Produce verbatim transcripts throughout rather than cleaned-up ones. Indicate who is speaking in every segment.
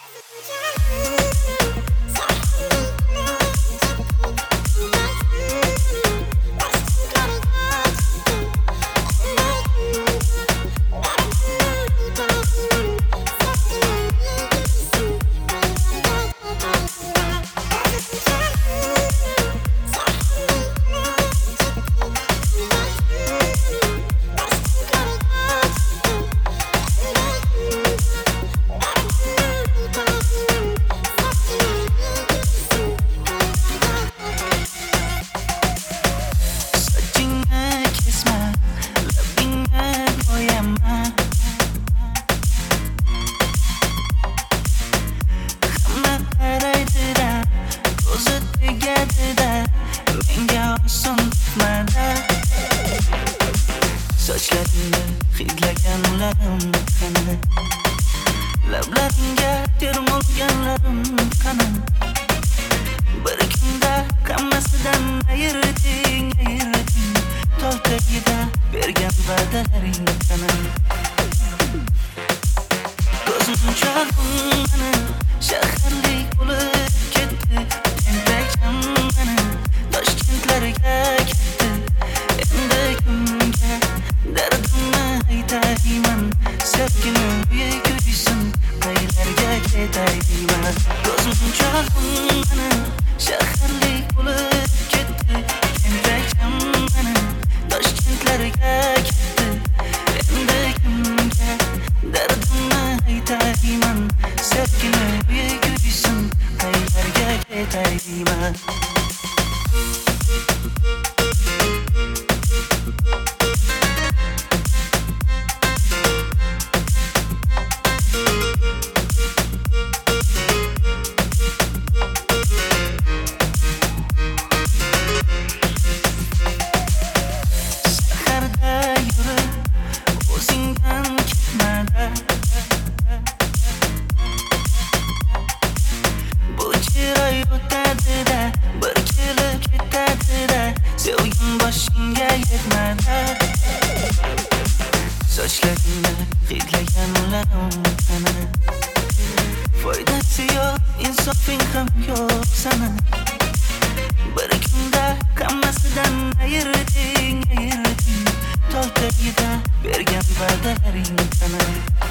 Speaker 1: Sochlaringni hidlaganlarim qani, lablaringga termolganlarim qani. Bir kunda hammasidan ayırding, ayırding. Tol tagida bergan va'dalaring qani. Ko'zim chog'im qani, shaharlik bo'lib ketdi. Tentakam qani, Toshkentlarga ketdi. Endi kimga dardimni aytayman, sevgilim kuysin, qaylarga ketay deyman. Ko'zim chog'im qani, shaharlik bo'lib ketdi. Tentakam qani, Toshkentlarga ketdi. Endi kimga dardimni aytayman, sevgilim kuysin, qaylarga ketay deyman. Sochlaringni hidlaganlarim qani, foydasi yo'q, insofing ham yo'q sana. Bir kunda hammasidan ayırding, ayırding. Tol tagida bergan va'dalaring qani.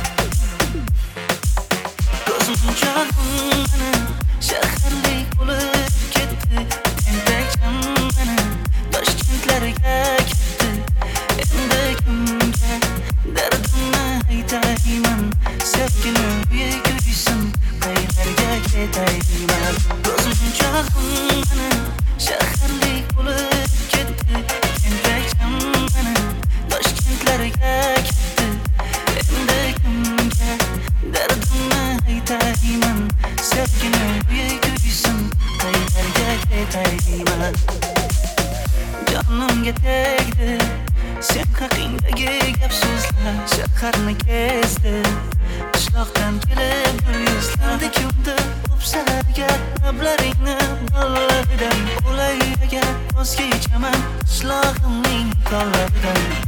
Speaker 1: Ko'zim chog'im qani, shaharlik bo'lib ketdi. Tentakam qani, Toshkentlarga ketdi. Endi kimga dardimni aytayman, sevgilim kuysin, qaylarga ketay deyman. Ko'zim chog'im qani, shaharlik bo'lib ketdi. Tentakam qani, Toshkentlarga ketdi. Endi kimga dardimni aytayman, sevgilim kuysin, qaylarga ketay deyman. Jonimga tegdi sen haqingdagi gap so'zlar, shaharni kezdi. Qishloqdan kelib bir yuzlarni ko'mdi o'psalarga, lablaringni bollaridan. O'lay agar vazga kechaman qishlog'imning tollaridan.